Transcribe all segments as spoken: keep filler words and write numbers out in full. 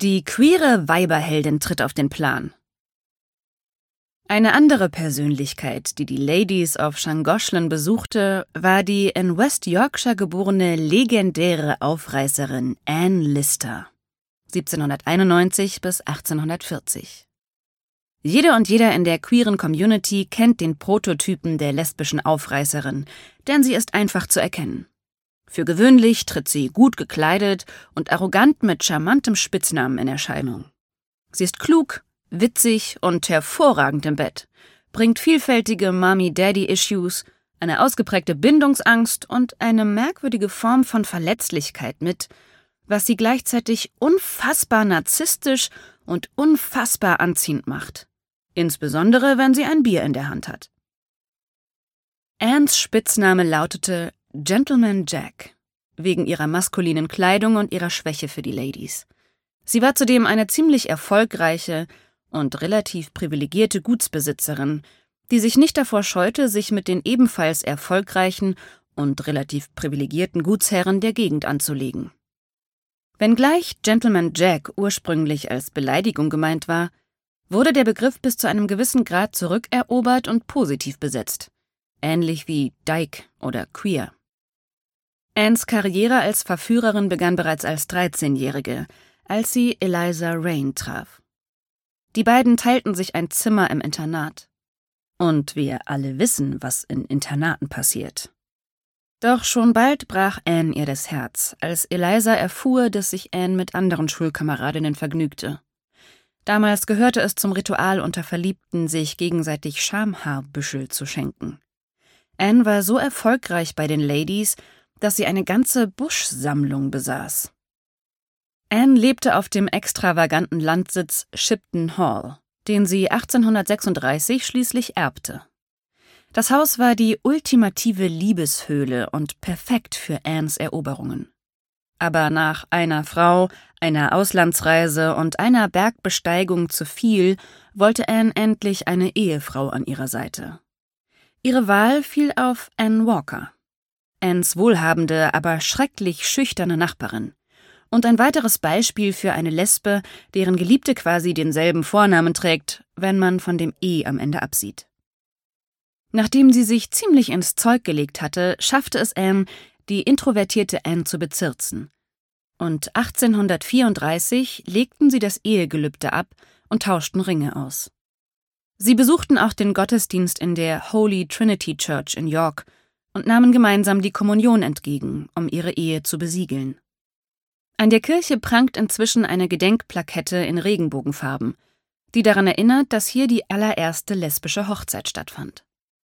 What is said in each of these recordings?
Die queere Weiberheldin tritt auf den Plan. Eine andere Persönlichkeit, die die Ladies of Llangollen besuchte, war die in West Yorkshire geborene legendäre Aufreißerin Anne Lister, siebzehnhunderteinundneunzig bis achtzehnhundertvierzig. Jede und jeder in der queeren Community kennt den Prototypen der lesbischen Aufreißerin, denn sie ist einfach zu erkennen. Für gewöhnlich tritt sie gut gekleidet und arrogant mit charmantem Spitznamen in Erscheinung. Sie ist klug, witzig und hervorragend im Bett, bringt vielfältige Mommy-Daddy-Issues, eine ausgeprägte Bindungsangst und eine merkwürdige Form von Verletzlichkeit mit, was sie gleichzeitig unfassbar narzisstisch und unfassbar anziehend macht. Insbesondere, wenn sie ein Bier in der Hand hat. Annes Spitzname lautete Gentleman Jack, wegen ihrer maskulinen Kleidung und ihrer Schwäche für die Ladies. Sie war zudem eine ziemlich erfolgreiche und relativ privilegierte Gutsbesitzerin, die sich nicht davor scheute, sich mit den ebenfalls erfolgreichen und relativ privilegierten Gutsherren der Gegend anzulegen. Wenngleich Gentleman Jack ursprünglich als Beleidigung gemeint war, wurde der Begriff bis zu einem gewissen Grad zurückerobert und positiv besetzt, ähnlich wie Dyke oder Queer. Annes Karriere als Verführerin begann bereits als dreizehnjährige, als sie Eliza Raine traf. Die beiden teilten sich ein Zimmer im Internat. Und wir alle wissen, was in Internaten passiert. Doch schon bald brach Anne ihr das Herz, als Eliza erfuhr, dass sich Anne mit anderen Schulkameradinnen vergnügte. Damals gehörte es zum Ritual unter Verliebten, sich gegenseitig Schamhaarbüschel zu schenken. Anne war so erfolgreich bei den Ladies, dass sie eine ganze Buschsammlung besaß. Anne lebte auf dem extravaganten Landsitz Shipton Hall, den sie achtzehnhundertsechsunddreißig schließlich erbte. Das Haus war die ultimative Liebeshöhle und perfekt für Annes Eroberungen. Aber nach einer Frau, einer Auslandsreise und einer Bergbesteigung zu viel, wollte Anne endlich eine Ehefrau an ihrer Seite. Ihre Wahl fiel auf Anne Walker, Annes wohlhabende, aber schrecklich schüchterne Nachbarin. Und ein weiteres Beispiel für eine Lesbe, deren Geliebte quasi denselben Vornamen trägt, wenn man von dem E am Ende absieht. Nachdem sie sich ziemlich ins Zeug gelegt hatte, schaffte es Anne, die introvertierte Anne zu bezirzen. Und achtzehnhundertvierunddreißig legten sie das Ehegelübde ab und tauschten Ringe aus. Sie besuchten auch den Gottesdienst in der Holy Trinity Church in York und nahmen gemeinsam die Kommunion entgegen, um ihre Ehe zu besiegeln. An der Kirche prangt inzwischen eine Gedenkplakette in Regenbogenfarben, die daran erinnert, dass hier die allererste lesbische Hochzeit stattfand.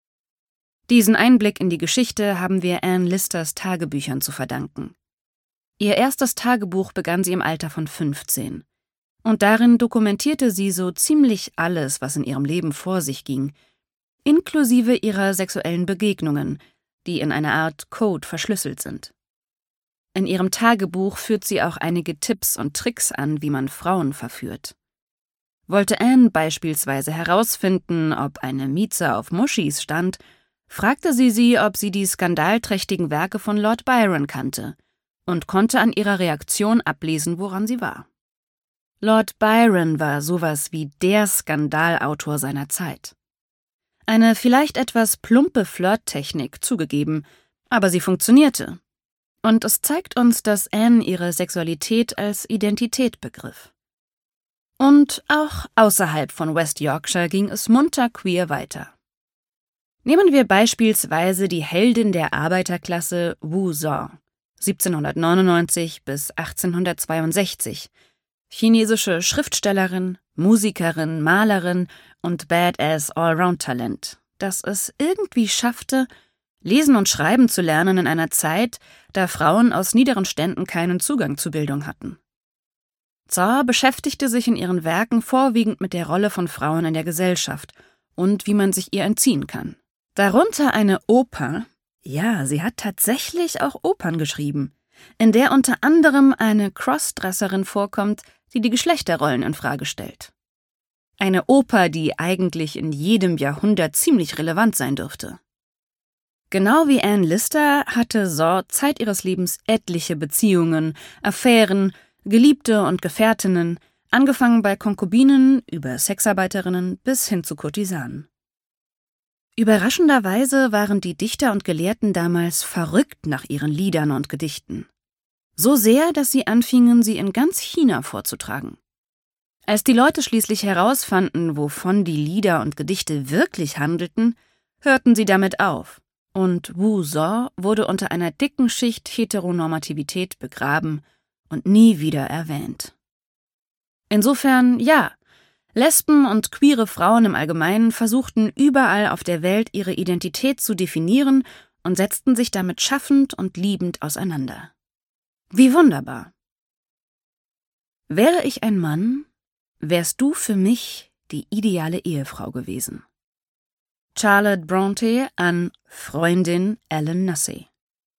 Diesen Einblick in die Geschichte haben wir Anne Listers Tagebüchern zu verdanken. Ihr erstes Tagebuch begann sie im Alter von fünfzehn. Und darin dokumentierte sie so ziemlich alles, was in ihrem Leben vor sich ging, inklusive ihrer sexuellen Begegnungen, die in einer Art Code verschlüsselt sind. In ihrem Tagebuch führt sie auch einige Tipps und Tricks an, wie man Frauen verführt. Wollte Anne beispielsweise herausfinden, ob eine Mieze auf Muschis stand, fragte sie sie, ob sie die skandalträchtigen Werke von Lord Byron kannte und konnte an ihrer Reaktion ablesen, woran sie war. Lord Byron war sowas wie der Skandalautor seiner Zeit. Eine vielleicht etwas plumpe Flirttechnik, zugegeben, aber sie funktionierte. Und es zeigt uns, dass Anne ihre Sexualität als Identität begriff. Und auch außerhalb von West Yorkshire ging es munter queer weiter. Nehmen wir beispielsweise die Heldin der Arbeiterklasse Wu Zong, siebzehnhundertneunundneunzig bis achtzehnhundertzweiundsechzig, chinesische Schriftstellerin, Musikerin, Malerin und Badass Allround-Talent, das es irgendwie schaffte, lesen und schreiben zu lernen in einer Zeit, da Frauen aus niederen Ständen keinen Zugang zu Bildung hatten. Zong beschäftigte sich in ihren Werken vorwiegend mit der Rolle von Frauen in der Gesellschaft und wie man sich ihr entziehen kann. Darunter eine Oper, ja, sie hat tatsächlich auch Opern geschrieben, in der unter anderem eine Crossdresserin vorkommt, die die Geschlechterrollen in Frage stellt. Eine Oper, die eigentlich in jedem Jahrhundert ziemlich relevant sein dürfte. Genau wie Anne Lister hatte Zong Zeit ihres Lebens etliche Beziehungen, Affären, Geliebte und Gefährtinnen, angefangen bei Konkubinen über Sexarbeiterinnen bis hin zu Kurtisanen. Überraschenderweise waren die Dichter und Gelehrten damals verrückt nach ihren Liedern und Gedichten. So sehr, dass sie anfingen, sie in ganz China vorzutragen. Als die Leute schließlich herausfanden, wovon die Lieder und Gedichte wirklich handelten, hörten sie damit auf, und Wu So wurde unter einer dicken Schicht Heteronormativität begraben und nie wieder erwähnt. Insofern, ja, Lesben und queere Frauen im Allgemeinen versuchten überall auf der Welt ihre Identität zu definieren und setzten sich damit schaffend und liebend auseinander. Wie wunderbar! Wäre ich ein Mann, wärst du für mich die ideale Ehefrau gewesen. Charlotte Brontë an Freundin Ellen Nussey.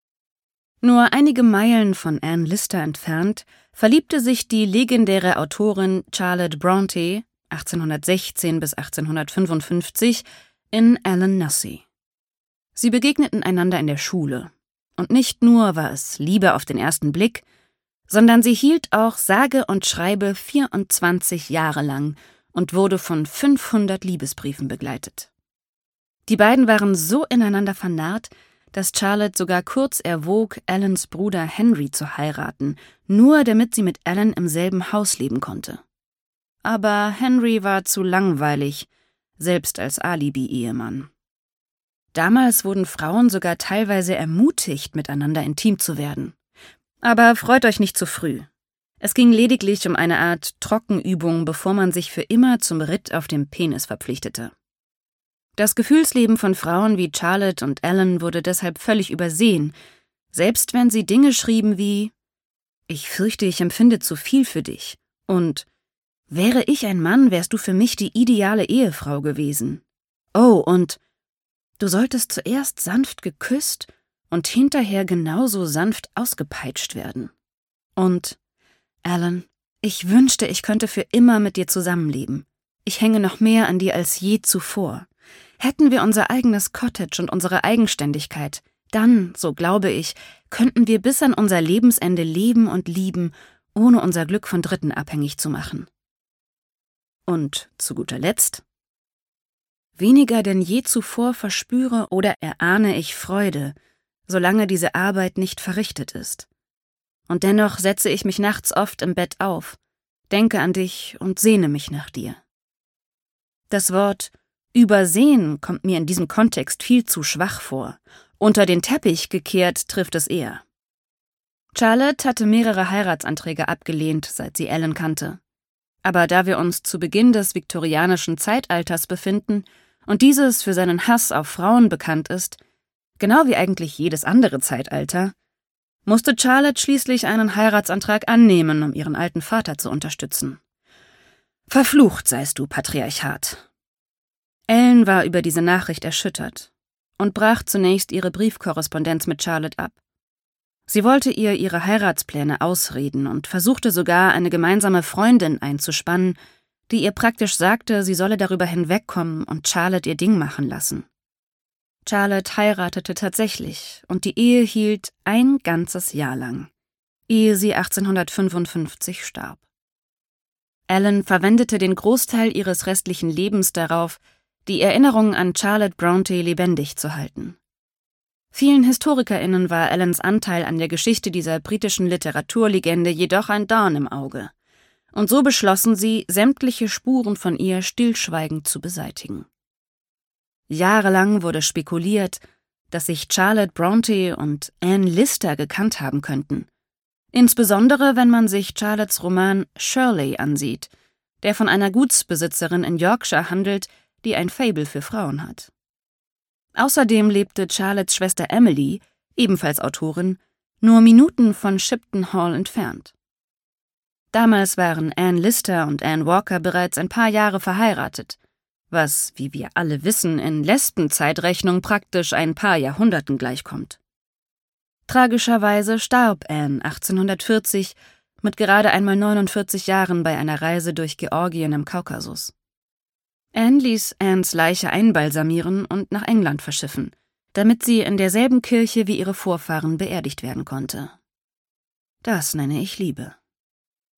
Nur einige Meilen von Anne Lister entfernt verliebte sich die legendäre Autorin Charlotte Brontë achtzehnhundertsechzehn bis achtzehnhundertfünfundfünfzig in Ellen Nussey. Sie begegneten einander in der Schule. Und nicht nur war es Liebe auf den ersten Blick, sondern sie hielt auch sage und schreibe vierundzwanzig Jahre lang und wurde von fünfhundert Liebesbriefen begleitet. Die beiden waren so ineinander vernarrt, dass Charlotte sogar kurz erwog, Ellens Bruder Henry zu heiraten, nur damit sie mit Ellen im selben Haus leben konnte. Aber Henry war zu langweilig, selbst als Alibi-Ehemann. Damals wurden Frauen sogar teilweise ermutigt, miteinander intim zu werden. Aber freut euch nicht zu früh. Es ging lediglich um eine Art Trockenübung, bevor man sich für immer zum Ritt auf dem Penis verpflichtete. Das Gefühlsleben von Frauen wie Charlotte und Ellen wurde deshalb völlig übersehen, selbst wenn sie Dinge schrieben wie »Ich fürchte, ich empfinde zu viel für dich« und »Wäre ich ein Mann, wärst du für mich die ideale Ehefrau gewesen«. Oh, und »Du solltest zuerst sanft geküsst und hinterher genauso sanft ausgepeitscht werden«. Und »Ellen, ich wünschte, ich könnte für immer mit dir zusammenleben. Ich hänge noch mehr an dir als je zuvor. Hätten wir unser eigenes Cottage und unsere Eigenständigkeit, dann, so glaube ich, könnten wir bis an unser Lebensende leben und lieben, ohne unser Glück von Dritten abhängig zu machen.« Und zu guter Letzt: »Weniger denn je zuvor verspüre oder erahne ich Freude, solange diese Arbeit nicht verrichtet ist. Und dennoch setze ich mich nachts oft im Bett auf, denke an dich und sehne mich nach dir.« Das Wort »übersehen« kommt mir in diesem Kontext viel zu schwach vor. Unter den Teppich gekehrt trifft es eher. Charlotte hatte mehrere Heiratsanträge abgelehnt, seit sie Ellen kannte. Aber da wir uns zu Beginn des viktorianischen Zeitalters befinden und dieses für seinen Hass auf Frauen bekannt ist, genau wie eigentlich jedes andere Zeitalter, musste Charlotte schließlich einen Heiratsantrag annehmen, um ihren alten Vater zu unterstützen. Verflucht seist du, Patriarchat! Ellen war über diese Nachricht erschüttert und brach zunächst ihre Briefkorrespondenz mit Charlotte ab. Sie wollte ihr ihre Heiratspläne ausreden und versuchte sogar, eine gemeinsame Freundin einzuspannen, die ihr praktisch sagte, sie solle darüber hinwegkommen und Charlotte ihr Ding machen lassen. Charlotte heiratete tatsächlich und die Ehe hielt ein ganzes Jahr lang, ehe sie achtzehnhundertfünfundfünfzig starb. Ellen verwendete den Großteil ihres restlichen Lebens darauf, die Erinnerung an Charlotte Brontë lebendig zu halten. Vielen HistorikerInnen war Ellens Anteil an der Geschichte dieser britischen Literaturlegende jedoch ein Dorn im Auge. Und so beschlossen sie, sämtliche Spuren von ihr stillschweigend zu beseitigen. Jahrelang wurde spekuliert, dass sich Charlotte Brontë und Anne Lister gekannt haben könnten. Insbesondere, wenn man sich Charlottes Roman Shirley ansieht, der von einer Gutsbesitzerin in Yorkshire handelt, die ein Faible für Frauen hat. Außerdem lebte Charlottes Schwester Emily, ebenfalls Autorin, nur Minuten von Shipton Hall entfernt. Damals waren Anne Lister und Anne Walker bereits ein paar Jahre verheiratet, was, wie wir alle wissen, in Lesbenzeitrechnung praktisch ein paar Jahrhunderten gleichkommt. Tragischerweise starb Anne achtzehnhundertvierzig mit gerade einmal neunundvierzig Jahren bei einer Reise durch Georgien im Kaukasus. Anne ließ Annes Leiche einbalsamieren und nach England verschiffen, damit sie in derselben Kirche wie ihre Vorfahren beerdigt werden konnte. Das nenne ich Liebe.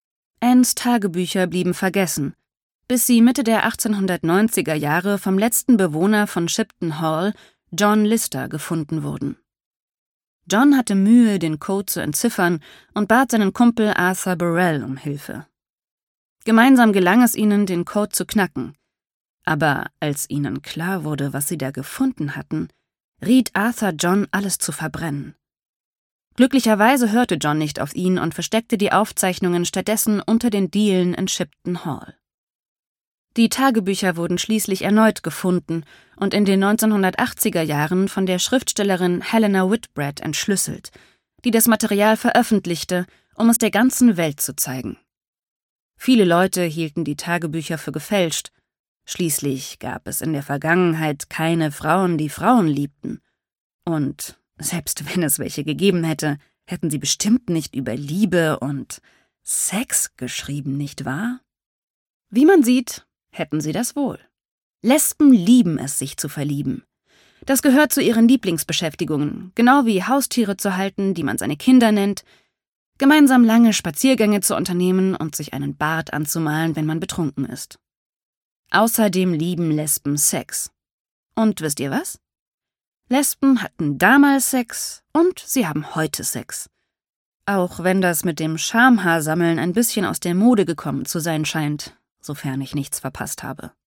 Annes Tagebücher blieben vergessen, bis sie Mitte der achtzehnhundertneunziger Jahre vom letzten Bewohner von Shipton Hall, John Lister, gefunden wurden. John hatte Mühe, den Code zu entziffern und bat seinen Kumpel Arthur Burrell um Hilfe. Gemeinsam gelang es ihnen, den Code zu knacken. Aber als ihnen klar wurde, was sie da gefunden hatten, riet Arthur John, alles zu verbrennen. Glücklicherweise hörte John nicht auf ihn und versteckte die Aufzeichnungen stattdessen unter den Dielen in Shipton Hall. Die Tagebücher wurden schließlich erneut gefunden und in den neunzehnhundertachtziger Jahren von der Schriftstellerin Helena Whitbread entschlüsselt, die das Material veröffentlichte, um es der ganzen Welt zu zeigen. Viele Leute hielten die Tagebücher für gefälscht. Schließlich gab es in der Vergangenheit keine Frauen, die Frauen liebten. Und selbst wenn es welche gegeben hätte, hätten sie bestimmt nicht über Liebe und Sex geschrieben, nicht wahr? Wie man sieht, hätten sie das wohl. Lesben lieben es, sich zu verlieben. Das gehört zu ihren Lieblingsbeschäftigungen, genau wie Haustiere zu halten, die man seine Kinder nennt, gemeinsam lange Spaziergänge zu unternehmen und sich einen Bart anzumalen, wenn man betrunken ist. Außerdem lieben Lesben Sex. Und wisst ihr was? Lesben hatten damals Sex und sie haben heute Sex. Auch wenn das mit dem Schamhaarsammeln ein bisschen aus der Mode gekommen zu sein scheint, sofern ich nichts verpasst habe.